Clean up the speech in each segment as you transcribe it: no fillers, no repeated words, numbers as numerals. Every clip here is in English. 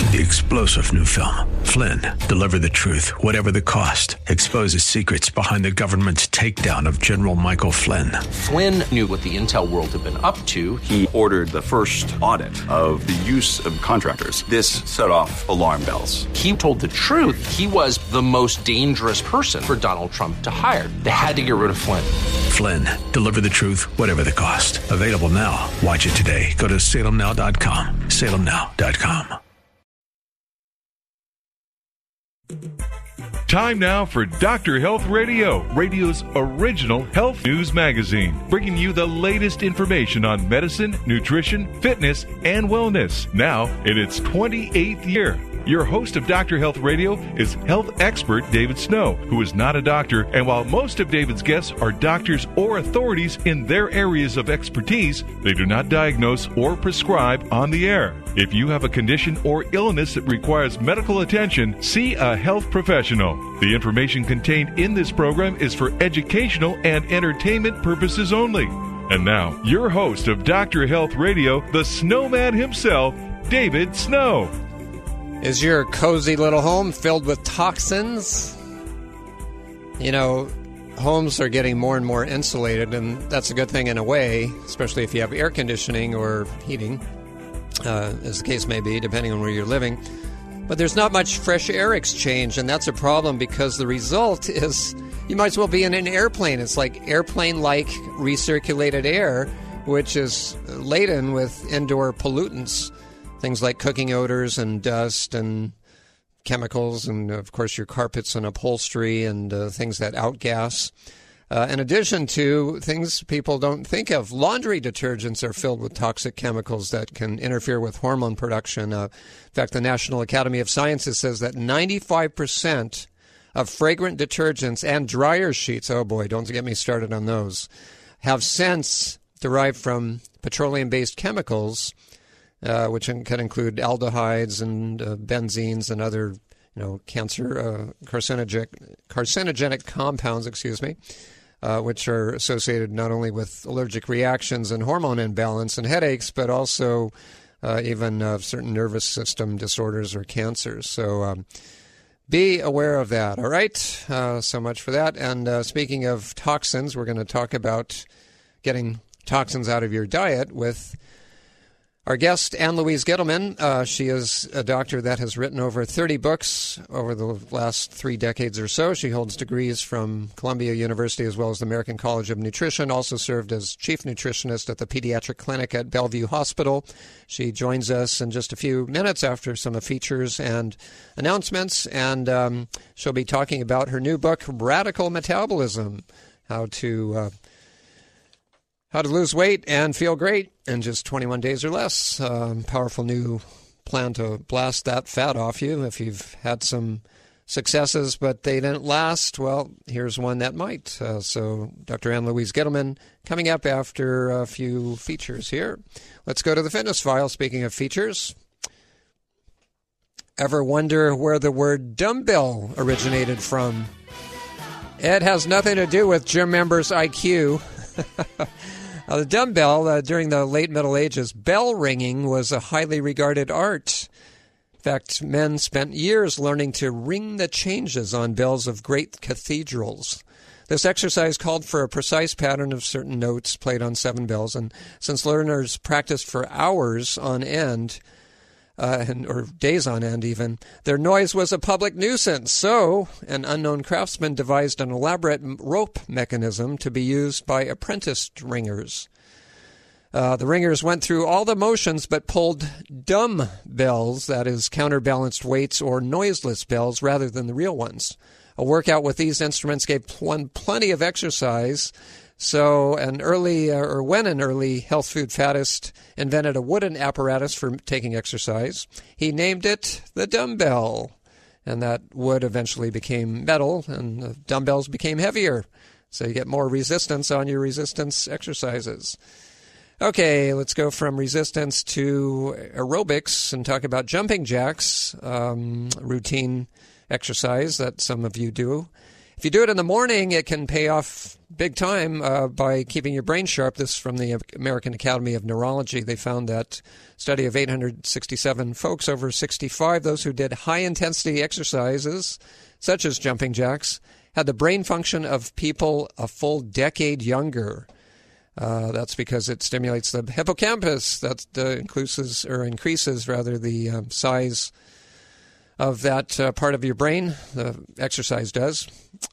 The explosive new film, Flynn, deliver the truth, whatever the cost, exposes secrets behind the government's takedown of General Michael Flynn. Flynn knew what the intel world had been up to. He ordered the first audit of the use of contractors. This set off alarm bells. He told the truth. He was the most dangerous person for Donald Trump to hire. They had to get rid of Flynn. Flynn, deliver the truth, whatever the cost. Available now. Watch it today. Go to salemnow.com. salemnow.com. Time now for Dr. Health Radio, radio's original health news magazine, bringing you the latest information on medicine, nutrition, fitness, and wellness. Now in its 28th year. Your host of Dr. Health Radio is health expert David Snow, who is not a doctor, and while most of David's guests are doctors or authorities in their areas of expertise, they do not diagnose or prescribe on the air. If you have a condition or illness that requires medical attention, see a health professional. The information contained in this program is for educational and entertainment purposes only. And now, your host of Dr. Health Radio, the snowman himself, David Snow. Is your cozy little home filled with toxins? You know, homes are getting more and more insulated, and that's a good thing in a way, especially if you have air conditioning or heating, as the case may be, depending on where you're living. But there's not much fresh air exchange, and that's a problem because the result is you might as well be in an airplane. It's like airplane-like recirculated air, which is laden with indoor pollutants. Things like cooking odors and dust and chemicals and, of course, your carpets and upholstery and things that outgas. In addition to things people don't think of, laundry detergents are filled with toxic chemicals that can interfere with hormone production. In fact, the National Academy of Sciences says that 95% of fragrant detergents and dryer sheets, oh boy, don't get me started on those, have scents derived from petroleum-based chemicals, which can include aldehydes and benzenes and other, carcinogenic compounds, which are associated not only with allergic reactions and hormone imbalance and headaches, but also even certain nervous system disorders or cancers. So be aware of that, all right? So much for that. And speaking of toxins, we're going to talk about getting toxins out of your diet with our guest, Ann-Louise Gittleman. She is a doctor that has written over 30 books over the last 3 decades or so. She holds degrees from Columbia University as well as the American College of Nutrition, also served as chief nutritionist at the pediatric clinic at Bellevue Hospital. She joins us in just a few minutes after some features and announcements, and she'll be talking about her new book, Radical Metabolism, how to lose weight and feel great in just 21 days or less. Powerful new plan to blast that fat off you. If you've had some successes but they didn't last, well, here's one that might. So Dr. Ann-Louise Gittleman coming up after a few features here. Let's go to the fitness file. Speaking of features, ever wonder where the word dumbbell originated from? It has nothing to do with gym members' IQ. The dumbbell, during the late Middle Ages, bell ringing was a highly regarded art. In fact, men spent years learning to ring the changes on bells of great cathedrals. This exercise called for a precise pattern of certain notes played on 7 bells, and since learners practiced for hours on end, or days on end even, their noise was a public nuisance. So an unknown craftsman devised an elaborate rope mechanism to be used by apprenticed ringers. The ringers went through all the motions but pulled dumb bells, that is, counterbalanced weights or noiseless bells rather than the real ones. A workout with these instruments gave one plenty of exercise. So when an early health food faddist invented a wooden apparatus for taking exercise, he named it the dumbbell. And that wood eventually became metal, and the dumbbells became heavier. So you get more resistance on your resistance exercises. Okay, let's go from resistance to aerobics and talk about jumping jacks, routine exercise that some of you do. If you do it in the morning, it can pay off big time by keeping your brain sharp. This is from the American Academy of Neurology. They found that study of 867 folks over 65, those who did high-intensity exercises, such as jumping jacks, had the brain function of people a full decade younger. That's because it stimulates the hippocampus. That increases the size of that part of your brain. The exercise does.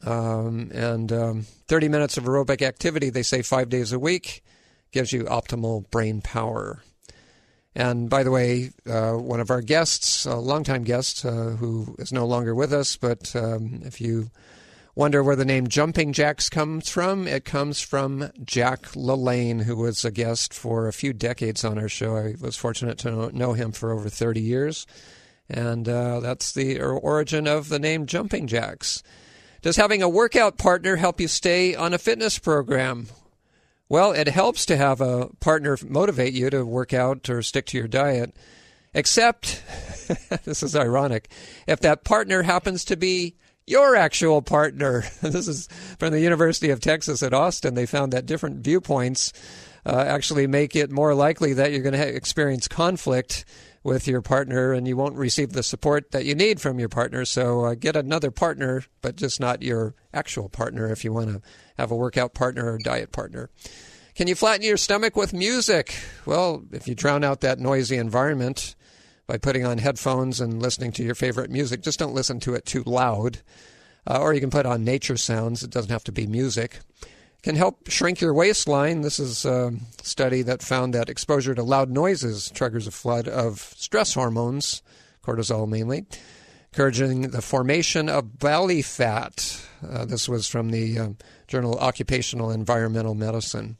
30 minutes of aerobic activity, they say 5 days a week, gives you optimal brain power. And by the way, one of our guests, a longtime guest who is no longer with us, but if you wonder where the name Jumping Jacks comes from, it comes from Jack LaLanne, who was a guest for a few decades on our show. I was fortunate to know him for over 30 years. And that's the origin of the name Jumping Jacks. Does having a workout partner help you stay on a fitness program? Well, it helps to have a partner motivate you to work out or stick to your diet, except, this is ironic, if that partner happens to be your actual partner. This is from the University of Texas at Austin. They found that different viewpoints actually make it more likely that you're going to experience conflict with your partner, and you won't receive the support that you need from your partner. So get another partner, but just not your actual partner if you want to have a workout partner or diet partner. Can you flatten your stomach with music? Well, if you drown out that noisy environment by putting on headphones and listening to your favorite music, just don't listen to it too loud. Or you can put on nature sounds. It doesn't have to be music. Can help shrink your waistline. This is a study that found that exposure to loud noises triggers a flood of stress hormones, cortisol mainly, encouraging the formation of belly fat. This was from the journal Occupational Environmental Medicine.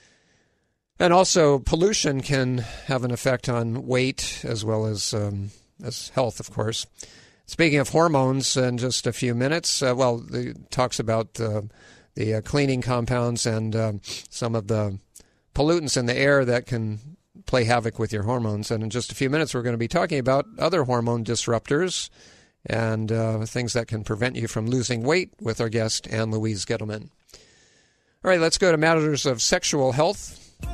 And also, pollution can have an effect on weight as well as health, of course. Speaking of hormones, in just a few minutes, it talks about the cleaning compounds and some of the pollutants in the air that can play havoc with your hormones. And in just a few minutes, we're going to be talking about other hormone disruptors and things that can prevent you from losing weight with our guest, Ann Louise Gettleman. All right, let's go to matters of sexual health.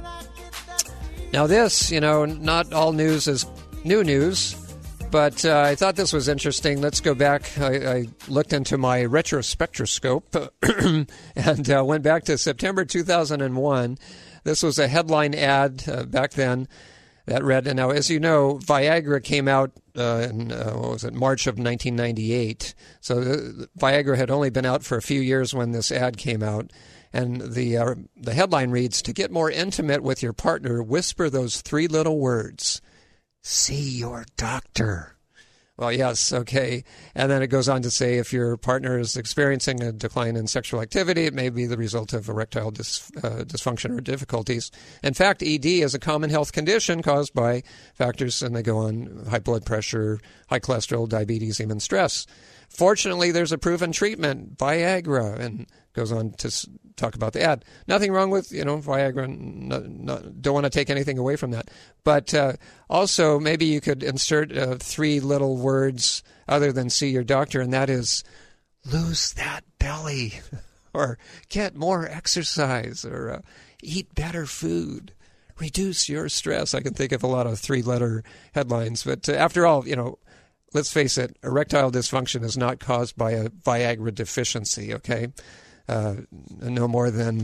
Now this, not all news is new news, but I thought this was interesting. Let's go back. I looked into my retrospectroscope and went back to September 2001. This was a headline ad back then that read, and now, as you know, Viagra came out in, March of 1998. So Viagra had only been out for a few years when this ad came out. And the headline reads, "To get more intimate with your partner, whisper those three little words. See your doctor." Well, yes, okay. And then it goes on to say if your partner is experiencing a decline in sexual activity, it may be the result of erectile dysfunction or difficulties. In fact, ED is a common health condition caused by factors, and they go on, high blood pressure, high cholesterol, diabetes, even stress. Fortunately, there's a proven treatment, Viagra, and goes on to talk about the ad. Nothing wrong with, Viagra. Don't want to take anything away from that. But also, maybe you could insert three little words other than see your doctor, and that is, lose that belly, or get more exercise, or eat better food, reduce your stress. I can think of a lot of three-letter headlines. But after all, let's face it, erectile dysfunction is not caused by a Viagra deficiency, okay? No more than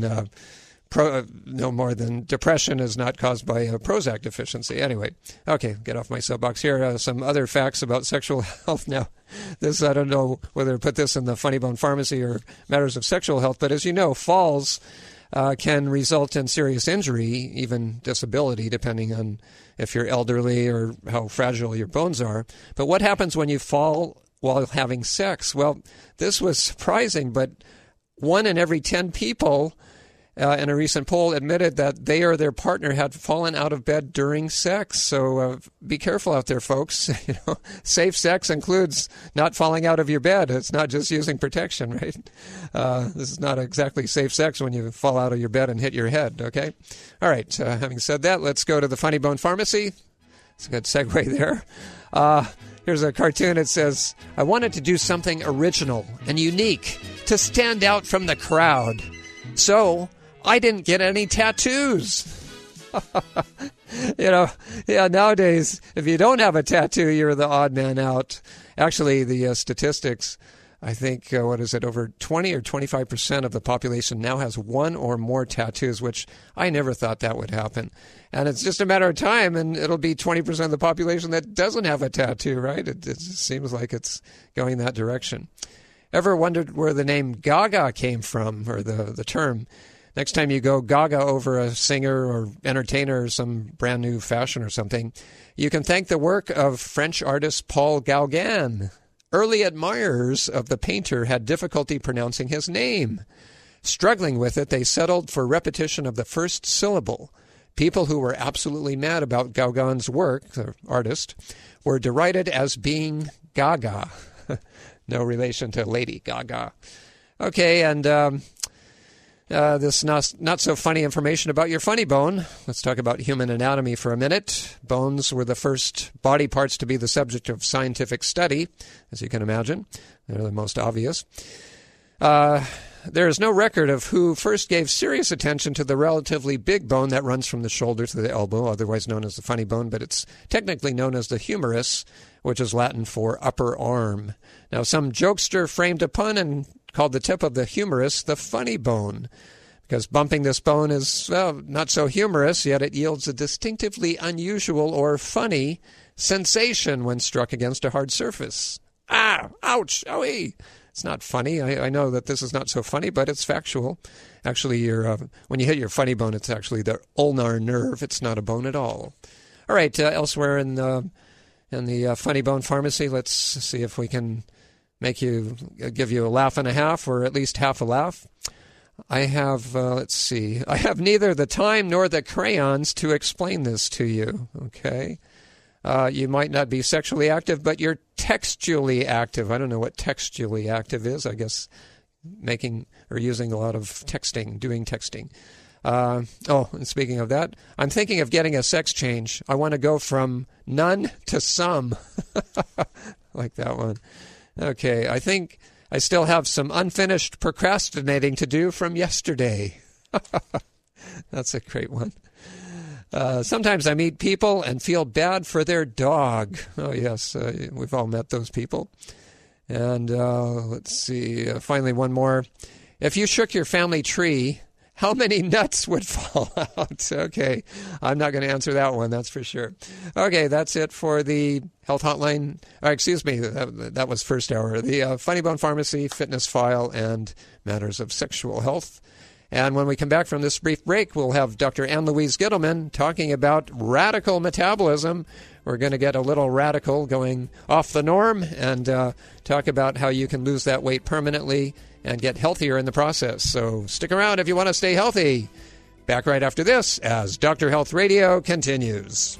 depression is not caused by a Prozac deficiency. Anyway, okay, get off my soapbox. Here are some other facts about sexual health. Now, this, I don't know whether to put this in the Funny Bone Pharmacy or matters of sexual health, but as you know, falls can result in serious injury, even disability, depending on if you're elderly or how fragile your bones are. But what happens when you fall while having sex? Well, this was surprising, but 1 in every 10 people in a recent poll admitted that they or their partner had fallen out of bed during sex. So be careful out there, folks. Safe sex includes not falling out of your bed. It's not just using protection, right? This is not exactly safe sex when you fall out of your bed and hit your head, okay? All right, having said that, let's go to the Funny Bone Pharmacy. It's a good segue there. Here's a cartoon. It says, "I wanted to do something original and unique to stand out from the crowd. So I didn't get any tattoos. Nowadays, if you don't have a tattoo, you're the odd man out. Actually, the statistics, I think, over 20 or 25% of the population now has one or more tattoos, which I never thought that would happen. And it's just a matter of time, and it'll be 20% of the population that doesn't have a tattoo, right? It just seems like it's going that direction. Ever wondered where the name Gaga came from, or the term? Next time you go gaga over a singer or entertainer or some brand new fashion or something, you can thank the work of French artist Paul Gauguin. Early admirers of the painter had difficulty pronouncing his name. Struggling with it, they settled for repetition of the first syllable. People who were absolutely mad about Gauguin's work, the artist, were derided as being gaga. No relation to Lady Gaga. Okay, and this not-so-funny information about your funny bone. Let's talk about human anatomy for a minute. Bones were the first body parts to be the subject of scientific study, as you can imagine. They're the most obvious. There is no record of who first gave serious attention to the relatively big bone that runs from the shoulder to the elbow, otherwise known as the funny bone, but it's technically known as the humerus, which is Latin for upper arm. Now, some jokester framed a pun and called the tip of the humerus the funny bone, because bumping this bone is, well, not so humorous, yet it yields a distinctively unusual or funny sensation when struck against a hard surface. Ah! Ouch! Owie! It's not funny. I know that this is not so funny, but it's factual. Actually, when you hit your funny bone, it's actually the ulnar nerve. It's not a bone at all. All right, elsewhere in the Funny Bone Pharmacy, let's see if we can give you a laugh and a half, or at least half a laugh. I have, I have neither the time nor the crayons to explain this to you, okay? You might not be sexually active, but you're textually active. I don't know what textually active is. I guess making or using a lot of texting, doing texting. And speaking of that, I'm thinking of getting a sex change. I want to go from none to some. Like that one. Okay, I think I still have some unfinished procrastinating to do from yesterday. That's a great one. Sometimes I meet people and feel bad for their dog. Oh, yes, we've all met those people. And let's see, finally one more. If you shook your family tree, how many nuts would fall out? Okay, I'm not going to answer that one, that's for sure. Okay, that's it for the Health Hotline. Excuse me, that was first hour. The Funny Bone Pharmacy, Fitness File, and Matters of Sexual Health. And when we come back from this brief break, we'll have Dr. Ann-Louise Gittleman talking about radical metabolism. We're going to get a little radical, going off the norm, and talk about how you can lose that weight permanently and get healthier in the process. So stick around if you want to stay healthy. Back right after this as Dr. Health Radio continues.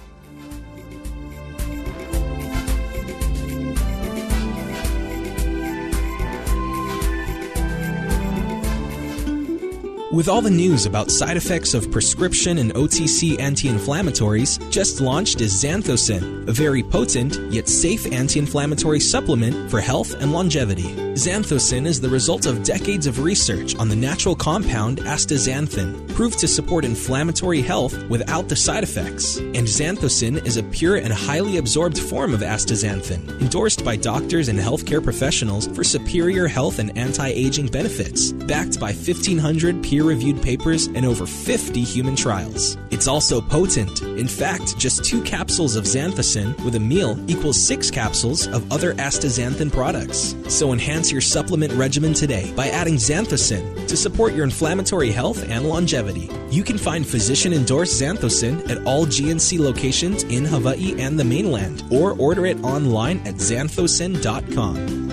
With all the news about side effects of prescription and OTC anti-inflammatories, just launched is Xanthosin, a very potent yet safe anti-inflammatory supplement for health and longevity. Xanthosin is the result of decades of research on the natural compound astaxanthin, proved to support inflammatory health without the side effects. And Xanthosin is a pure and highly absorbed form of astaxanthin, endorsed by doctors and healthcare professionals for superior health and anti-aging benefits, backed by 1,500 peer-reviewed papers and over 50 human trials. It's also potent. In fact, just 2 capsules of Xanthosin with a meal equals 6 capsules of other astaxanthin products. So enhance your supplement regimen today by adding Xanthosin to support your inflammatory health and longevity. You can find physician-endorsed Xanthosin at all GNC locations in Hawaii and the mainland, or order it online at xanthosin.com.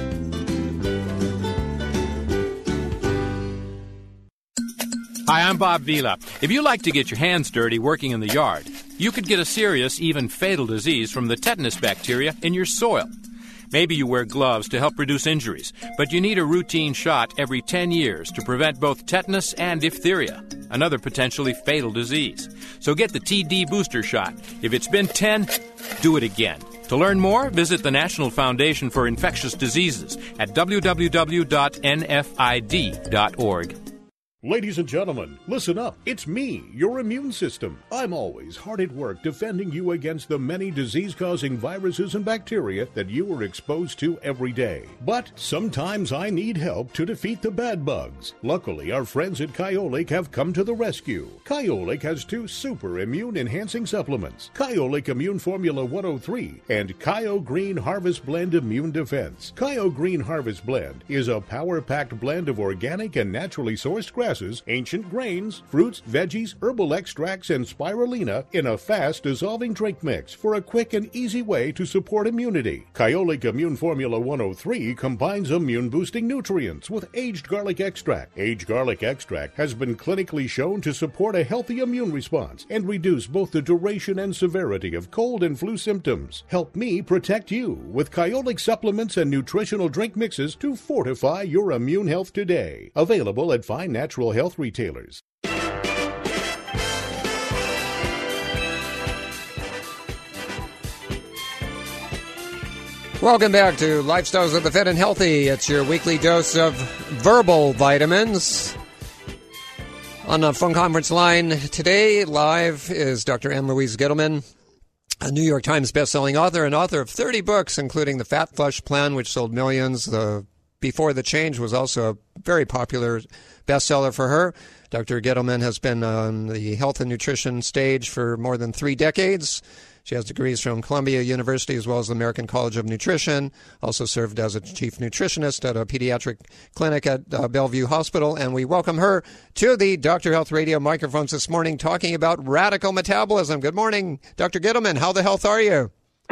Hi, I'm Bob Vila. If you like to get your hands dirty working in the yard, you could get a serious, even fatal disease from the tetanus bacteria in your soil. Maybe you wear gloves to help reduce injuries, but you need a routine shot every 10 years to prevent both tetanus and diphtheria, another potentially fatal disease. So get the TD booster shot. If it's been 10, do it again. To learn more, visit the National Foundation for Infectious Diseases at www.nfid.org. Ladies and gentlemen, listen up. It's me, your immune system. I'm always hard at work defending you against the many disease-causing viruses and bacteria that you are exposed to every day. But sometimes I need help to defeat the bad bugs. Luckily, our friends at Kyolic have come to the rescue. Kyolic has 2 super immune-enhancing supplements, Kyolic Immune Formula 103 and Kyo Green Harvest Blend Immune Defense. Kyo Green Harvest Blend is a power-packed blend of organic and naturally sourced grasses, ancient grains, fruits, veggies, herbal extracts, and spirulina in a fast-dissolving drink mix for a quick and easy way to support immunity. Kyolic Immune Formula 103 combines immune-boosting nutrients with aged garlic extract. Aged garlic extract has been clinically shown to support a healthy immune response and reduce both the duration and severity of cold and flu symptoms. Help me protect you with Kyolic supplements and nutritional drink mixes to fortify your immune health today. Available at fine natural health retailers. Welcome back to Lifestyles of the Fit and Healthy. It's your weekly dose of verbal vitamins. On the phone conference line today, live, is Dr. Ann-Louise Gittleman, a New York Times bestselling author and author of 30 books, including The Fat Flush Plan, which sold millions. The Before the Change was also a very popular bestseller for her. Dr. Gittleman has been on the health and nutrition stage for more than 3 decades. She has degrees from Columbia University as well as the American College of Nutrition, also served as a chief nutritionist at a pediatric clinic at Bellevue Hospital. And we welcome her to the Dr. Health Radio microphones this morning talking about radical metabolism. Good morning, Dr. Gittleman. How the health are you?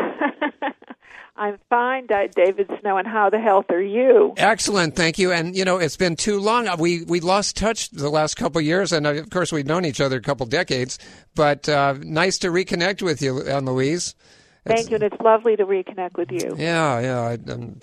I'm fine, David Snow, and how the health are you? Excellent, thank you. And, you know, it's been too long. We lost touch the last couple of years, and, of course, we've known each other a couple decades. But nice to reconnect with you, Ann-Louise. Thank you, and it's lovely to reconnect with you. Yeah,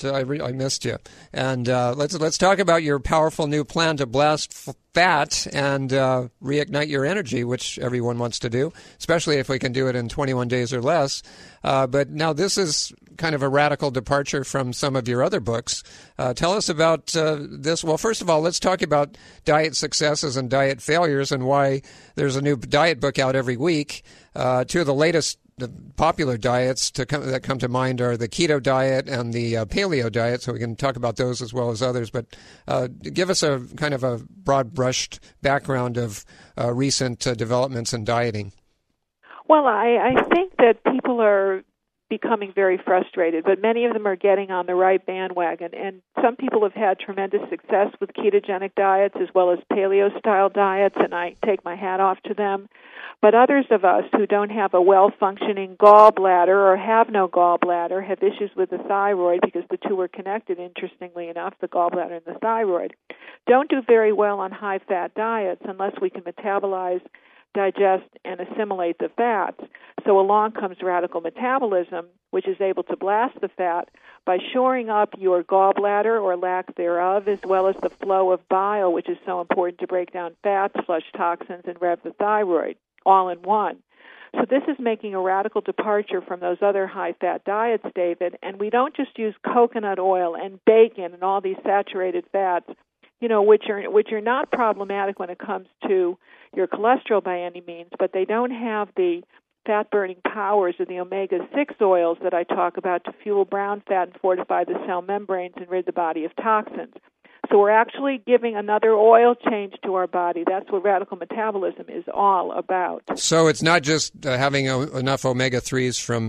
I missed you. And let's talk about your powerful new plan to blast fat and reignite your energy, which everyone wants to do, especially if we can do it in 21 days or less. But now this is kind of a radical departure from some of your other books. Tell us about this. Well, first of all, let's talk about diet successes and diet failures and why there's a new diet book out every week. 2 of the latest popular diets that come to mind are the keto diet and the paleo diet, so we can talk about those as well as others. But give us a kind of a broad-brushed background of recent developments in dieting. Well, I think that people are becoming very frustrated, but many of them are getting on the right bandwagon. And some people have had tremendous success with ketogenic diets as well as paleo-style diets, and I take my hat off to them. But others of us who don't have a well-functioning gallbladder or have no gallbladder have issues with the thyroid, because the two are connected, interestingly enough, the gallbladder and the thyroid, don't do very well on high-fat diets unless we can metabolize, digest, and assimilate the fats. So along comes radical metabolism, which is able to blast the fat by shoring up your gallbladder or lack thereof, as well as the flow of bile, which is so important to break down fats, flush toxins, and rev the thyroid, all in one. So this is making a radical departure from those other high-fat diets, David, and we don't just use coconut oil and bacon and all these saturated fats, which are not problematic when it comes to your cholesterol by any means, but they don't have the fat-burning powers of the omega-6 oils that I talk about to fuel brown fat and fortify the cell membranes and rid the body of toxins. So we're actually giving another oil change to our body. That's what radical metabolism is all about. So it's not just having enough omega-3s from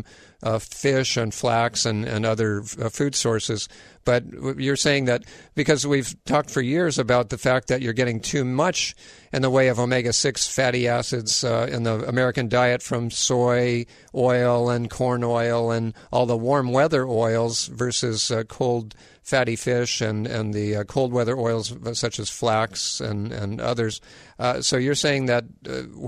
fish and flax and other food sources, but you're saying that because we've talked for years about the fact that you're getting too much in the way of omega-6 fatty acids in the American diet from soy oil and corn oil and all the warm weather oils versus cold fatty fish and the cold weather oils such as flax and others. So you're saying that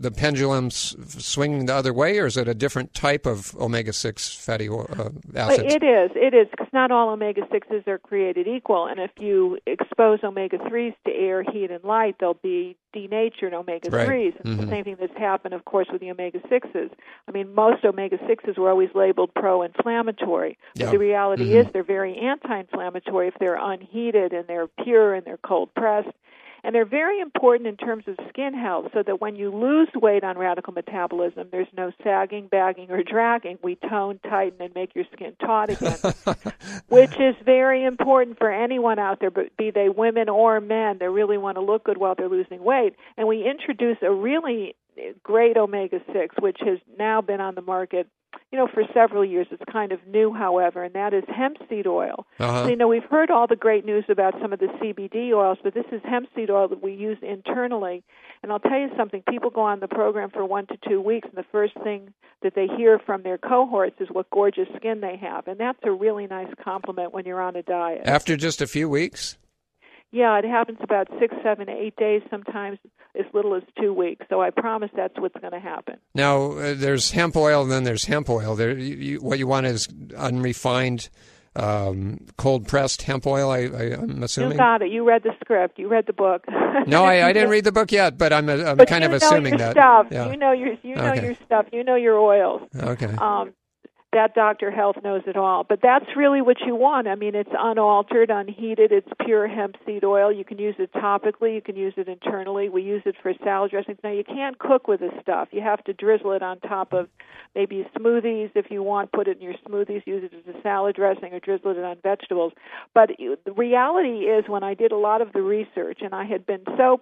the pendulum's swinging the other way, or is it a different type of omega-6 fatty acids? It is, because not all omega-6s are created equal, and if you expose omega-3s to air, heat, and light, they'll be denatured omega-3s. Right. It's the same thing that's happened, of course, with the omega-6s. I mean, most omega-6s were always labeled pro-inflammatory, but the reality is they're very anti-inflammatory if they're unheated and they're pure and they're cold-pressed. And they're very important in terms of skin health, so that when you lose weight on radical metabolism, there's no sagging, bagging, or dragging. We tone, tighten, and make your skin taut again, which is very important for anyone out there, but be they women or men. They really want to look good while they're losing weight. And we introduce a really great omega-6, which has now been on the market for several years. It's kind of new, however, and that is hemp seed oil. So, we've heard all the great news about some of the CBD oils, but this is hemp seed oil that we use internally. And I'll tell you something, people go on the program for 1 to 2 weeks, and the first thing that they hear from their cohorts is what gorgeous skin they have. And that's a really nice compliment when you're on a diet. After just a few weeks? Yeah, it happens about 6, 7, 8 days, sometimes as little as 2 weeks. So I promise that's what's going to happen. Now, there's hemp oil, and then there's hemp oil. What you want is unrefined, cold-pressed hemp oil, I'm assuming? You got it. You read the script. You read the book. No, I didn't read the book yet, but I'm kind of assuming that. Stuff. Yeah. You know your stuff. You know your oils. Okay. That Dr. Health knows it all. But that's really what you want. I mean, it's unaltered, unheated. It's pure hemp seed oil. You can use it topically. You can use it internally. We use it for salad dressings. Now, you can't cook with this stuff. You have to drizzle it on top of maybe smoothies if you want. Put it in your smoothies. Use it as a salad dressing or drizzle it on vegetables. But the reality is, when I did a lot of the research, and I had been so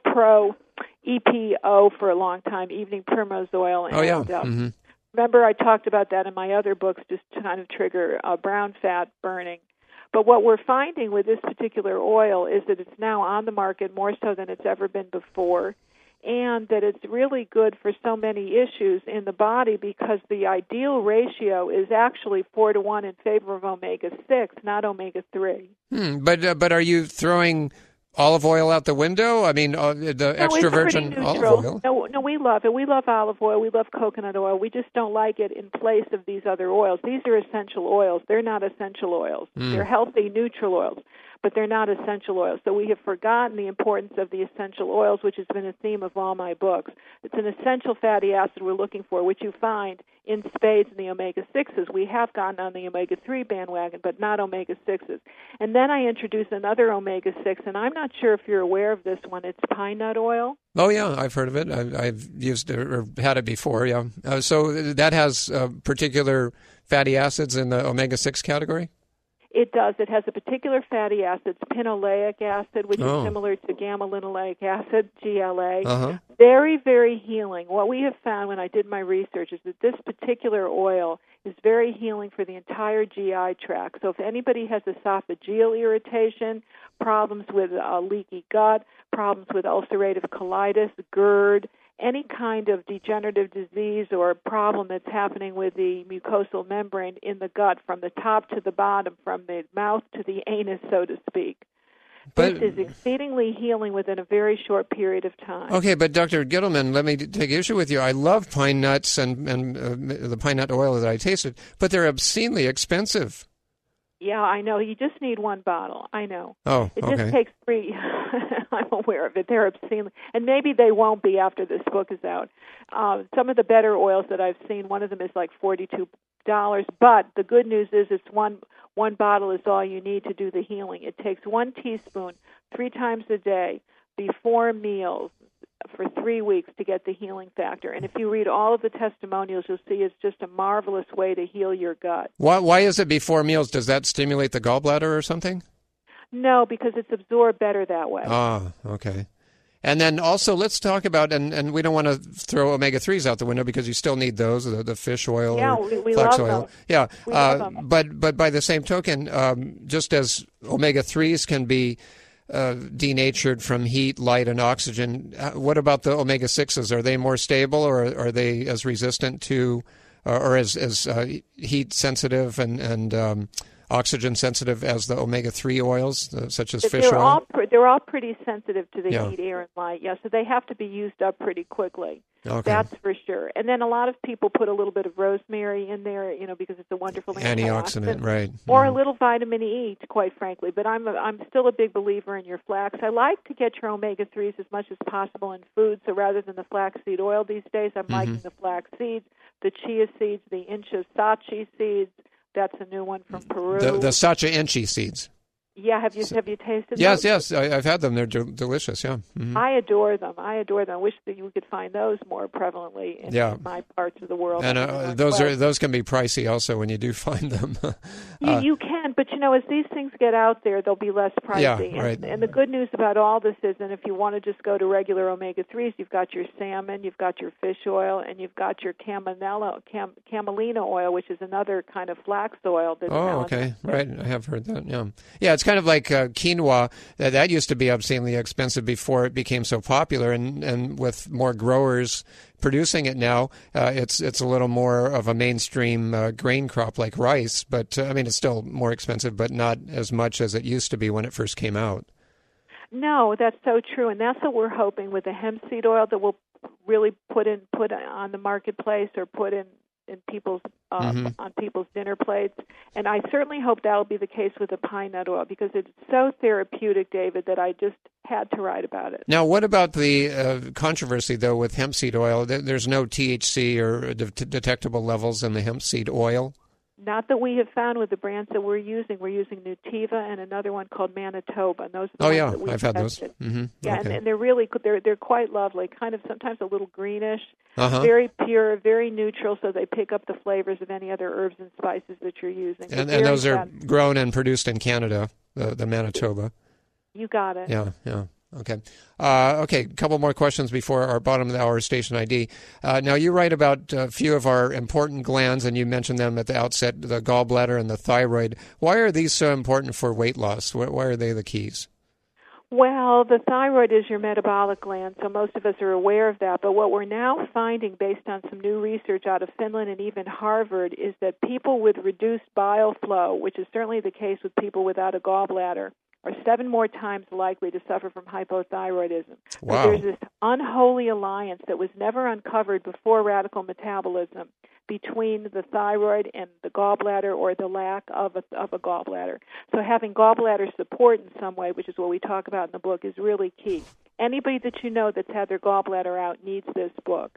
pro-EPO for a long time, evening primrose oil. And, remember, I talked about that in my other books, just to kind of trigger brown fat burning. But what we're finding with this particular oil is that it's now on the market more so than it's ever been before, and that it's really good for so many issues in the body, because the ideal ratio is actually 4-to-1 in favor of omega-6, not omega-3. But are you throwing olive oil out the window? I mean, the extra virgin olive oil? No, we love it. We love olive oil. We love coconut oil. We just don't like it in place of these other oils. These are essential oils. They're not essential oils. They're healthy, neutral oils, but they're not essential oils. So we have forgotten the importance of the essential oils, which has been a theme of all my books. It's an essential fatty acid we're looking for, which you find in spades in the omega-6s. We have gotten on the omega-3 bandwagon, but not omega-6s. And then I introduce another omega-6, and I'm not sure if you're aware of this one. It's pine nut oil. Oh, yeah, I've heard of it. I've used it or had it before, yeah. So that has particular fatty acids in the omega-6 category? It does. It has a particular fatty acid, pinoleic acid, which is similar to gamma-linolenic acid, GLA. Very, very healing. What we have found when I did my research is that this particular oil is very healing for the entire GI tract. So if anybody has esophageal irritation, problems with leaky gut, problems with ulcerative colitis, GERD, any kind of degenerative disease or problem that's happening with the mucosal membrane in the gut, from the top to the bottom, from the mouth to the anus, so to speak. This is exceedingly healing within a very short period of time. Okay, but Dr. Gittleman, let me take issue with you. I love pine nuts and the pine nut oil that I tasted, but they're obscenely expensive. Yeah, I know. You just need one bottle. I know. Oh, It just takes 3. I'm aware of it. They're obscene. And maybe they won't be after this book is out. Some of the better oils that I've seen, one of them is like $42. But the good news is it's one bottle is all you need to do the healing. It takes 1 teaspoon 3 times a day before meals for 3 weeks to get the healing factor. And if you read all of the testimonials, you'll see it's just a marvelous way to heal your gut. Why is it before meals? Does that stimulate the gallbladder or something? No, because it's absorbed better that way. Ah, okay. And then also let's talk about, and we don't want to throw omega-3s out the window because you still need those, the fish oil or we flax love oil. them. Yeah, we love them. But by the same token, just as omega-3s can be denatured from heat, light, and oxygen, what about the omega-6s? Are they more stable, or are they as resistant to, or as heat sensitive and oxygen sensitive as the omega-3 oils, such as fish oil? They're all pretty sensitive to the Yeah. heat, air, and light. Yeah, so they have to be used up pretty quickly. Okay. That's for sure. And then a lot of people put a little bit of rosemary in there, because it's a wonderful antioxidant, right? Or a little vitamin E, quite frankly. But I'm still a big believer in your flax. I like to get your omega-3s as much as possible in food. So rather than the flaxseed oil these days, I'm liking the flax seeds, the chia seeds, the incha sachi seeds. That's a new one from Peru. The sacha inchi seeds. Yeah, have you tasted yes, those? Yes, I've had them. They're delicious, yeah. Mm-hmm. I adore them. I wish that you could find those more prevalently in my parts of the world. And those can be pricey also when you do find them. You can, but as these things get out there, they'll be less pricey. Yeah, right. And the good news about all this is, and if you want to just go to regular omega-3s, you've got your salmon, you've got your fish oil, and you've got your camelina oil, which is another kind of flax oil. Okay, right. I have heard that, yeah. Yeah, it's kind of like quinoa. That used to be obscenely expensive before it became so popular, and with more growers producing it now, it's a little more of a mainstream grain crop like rice. But it's still more expensive, but not as much as it used to be when it first came out. No, that's so true, and that's what we're hoping with the hemp seed oil that we'll really put on the marketplace or put in people's on people's dinner plates. And I certainly hope that'll be the case with the pine nut oil, because it's so therapeutic, David, that I just had to write about it. Now, what about the controversy, though, with hemp seed oil? There's no THC or detectable levels in the hemp seed oil? Not that we have found with the brands that we're using. We're using Nutiva and another one called Manitoba. And those are the ones that we've I've had tested. those. Mm-hmm. Yeah, okay. and they're really they're quite lovely. Kind of sometimes a little greenish, very pure, very neutral. So they pick up the flavors of any other herbs and spices that you're using. And those are grown and produced in Canada, the Manitoba. You got it. Yeah. Okay. A couple more questions before our bottom of the hour station ID. Now, you write about a few of our important glands, and you mentioned them at the outset, the gallbladder and the thyroid. Why are these so important for weight loss? Why are they the keys? Well, the thyroid is your metabolic gland, so most of us are aware of that. But what we're now finding, based on some new research out of Finland and even Harvard, is that people with reduced bile flow, which is certainly the case with people without a gallbladder, are 7 more times likely to suffer from hypothyroidism. Wow. So there's this unholy alliance that was never uncovered before radical metabolism between the thyroid and the gallbladder, or the lack of a gallbladder. So having gallbladder support in some way, which is what we talk about in the book, is really key. Anybody that you know that's had their gallbladder out needs this book.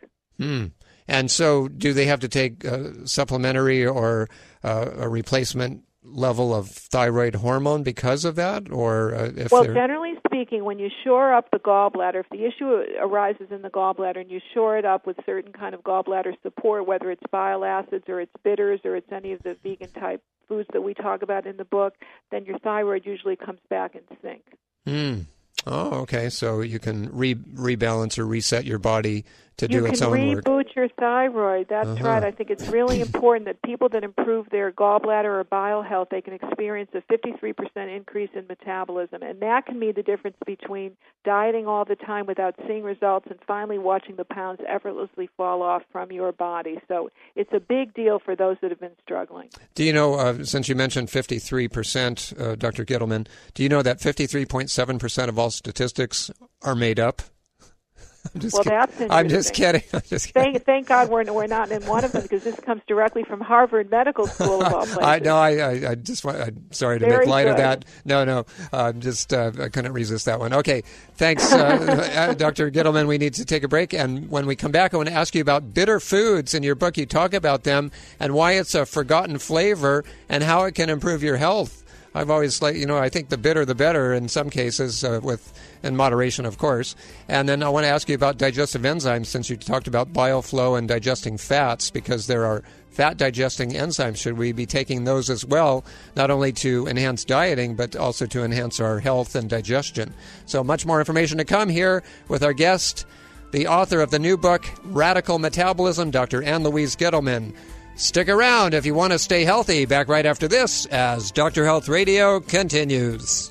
And so do they have to take supplementary or a replacement level of thyroid hormone because of that? Or generally speaking, when you shore up the gallbladder, if the issue arises in the gallbladder and you shore it up with certain kind of gallbladder support, whether it's bile acids or it's bitters or it's any of the vegan type foods that we talk about in the book, then your thyroid usually comes back in sync. Oh, okay. So you can rebalance or reset your body to do its own work. You can reboot your thyroid. That's right. I think it's really important that people that improve their gallbladder or bile health, they can experience a 53% increase in metabolism. And that can be the difference between dieting all the time without seeing results and finally watching the pounds effortlessly fall off from your body. So it's a big deal for those that have been struggling. Do you know, since you mentioned 53%, Dr. Gittleman, do you know that 53.7% of all statistics are made up? That's interesting. I'm just kidding. Thank God we're not in one of them, because this comes directly from Harvard Medical School of all places. I'm sorry to make light of that. No, I couldn't resist that one. Okay, thanks, Dr. Gittleman. We need to take a break, and when we come back, I want to ask you about bitter foods. In your book, you talk about them and why it's a forgotten flavor and how it can improve your health. I've always I think the bitter the better in some cases, in moderation, of course. And then I want to ask you about digestive enzymes, since you talked about bile flow and digesting fats, because there are fat digesting enzymes. Should we be taking those as well, not only to enhance dieting, but also to enhance our health and digestion? So much more information to come here with our guest, the author of the new book, Radical Metabolism, Dr. Ann Louise Gittleman. Stick around if you want to stay healthy. Back right after this as Dr. Health Radio continues.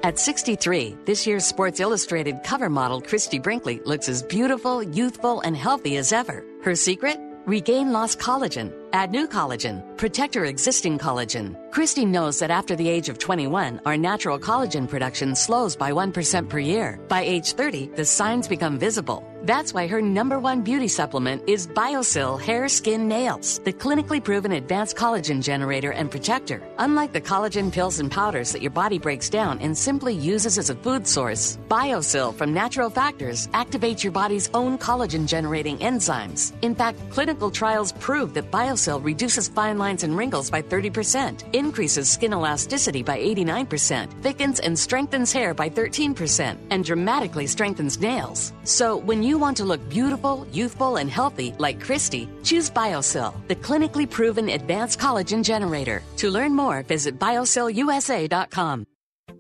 At 63, this year's Sports Illustrated cover model Christy Brinkley looks as beautiful, youthful, and healthy as ever. Her secret? Regain lost collagen, add new collagen, protect her existing collagen. Christy knows that after the age of 21, our natural collagen production slows by 1% per year. By age 30, the signs become visible. That's why her #1 beauty supplement is BioSil Hair, Skin, Nails, the clinically proven advanced collagen generator and protector. Unlike the collagen pills and powders that your body breaks down and simply uses as a food source, BioSil from Natural Factors activates your body's own collagen-generating enzymes. In fact, clinical trials prove that BioSil reduces fine lines and wrinkles by 30%, increases skin elasticity by 89%, thickens and strengthens hair by 13%, and dramatically strengthens nails. So when you want to look beautiful, youthful, and healthy like Christy, choose BioSil, the clinically proven advanced collagen generator. To learn more, visit biosilusa.com.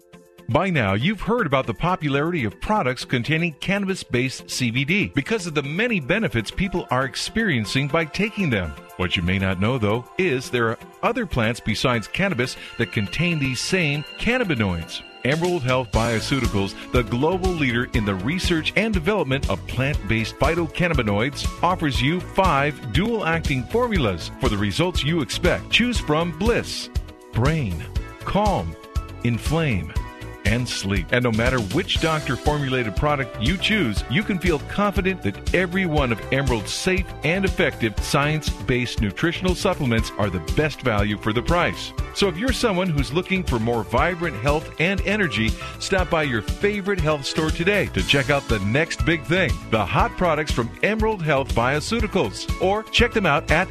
By now, you've heard about the popularity of products containing cannabis-based CBD because of the many benefits people are experiencing by taking them. What you may not know, though, is there are other plants besides cannabis that contain these same cannabinoids. Emerald Health Bioceuticals, the global leader in the research and development of plant-based phytocannabinoids, offers you 5 dual-acting formulas for the results you expect. Choose from Bliss, Brain, Calm, Inflame, and Sleep. And no matter which doctor-formulated product you choose, you can feel confident that every one of Emerald's safe and effective science-based nutritional supplements are the best value for the price. So if you're someone who's looking for more vibrant health and energy, stop by your favorite health store today to check out the next big thing, the hot products from Emerald Health Bioceuticals. Or check them out at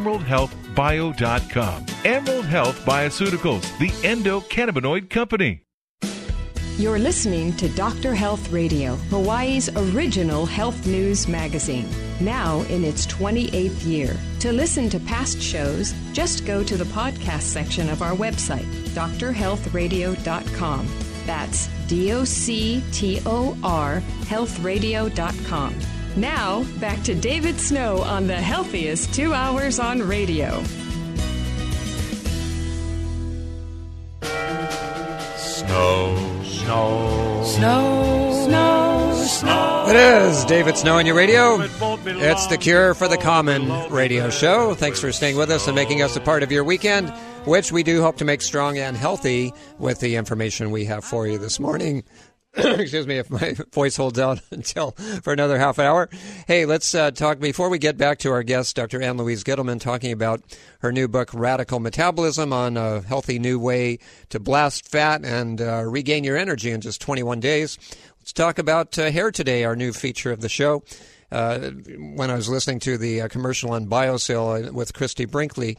emeraldhealthbio.com. Emerald Health Bioceuticals, the endocannabinoid company. You're listening to Dr. Health Radio, Hawaii's original health news magazine, now in its 28th year. To listen to past shows, just go to the podcast section of our website, drhealthradio.com. That's DOCTOR, healthradio.com. Now, back to David Snow on the healthiest 2 hours on radio. It is David Snow on your radio. It's the Cure for the Common radio show. Thanks for staying with us and making us a part of your weekend, which we do hope to make strong and healthy with the information we have for you this morning. Excuse me if my voice holds out for another half hour. Hey, let's talk, before we get back to our guest, Dr. Ann Louise Gittleman, talking about her new book, Radical Metabolism, on a healthy new way to blast fat and regain your energy in just 21 days. Let's talk about hair today, our new feature of the show. When I was listening to the commercial on BioSil with Christy Brinkley,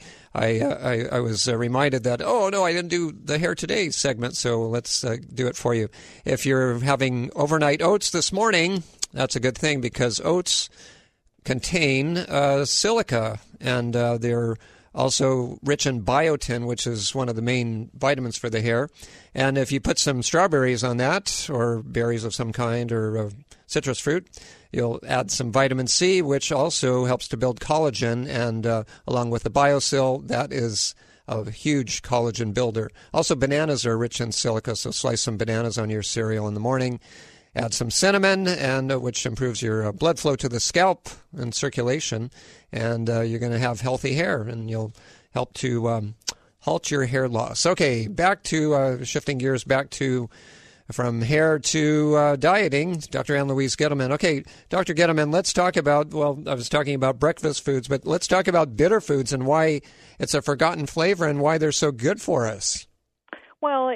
I was reminded that, oh, no, I didn't do the Hair Today segment, so let's do it for you. If you're having overnight oats this morning, that's a good thing because oats contain silica, and they're also rich in biotin, which is one of the main vitamins for the hair. And if you put some strawberries on that, or berries of some kind, or citrus fruit, you'll add some vitamin C, which also helps to build collagen, and along with the BioSil, that is a huge collagen builder. Also, bananas are rich in silica, so slice some bananas on your cereal in the morning. Add some cinnamon, and which improves your blood flow to the scalp and circulation, and you're going to have healthy hair, and you'll help to halt your hair loss. Okay, back to shifting gears back to from hair to dieting, Dr. Ann Louise Gittleman. Okay, Dr. Gittleman, let's talk about, well, I was talking about breakfast foods, but let's talk about bitter foods and why it's a forgotten flavor and why they're so good for us. Well,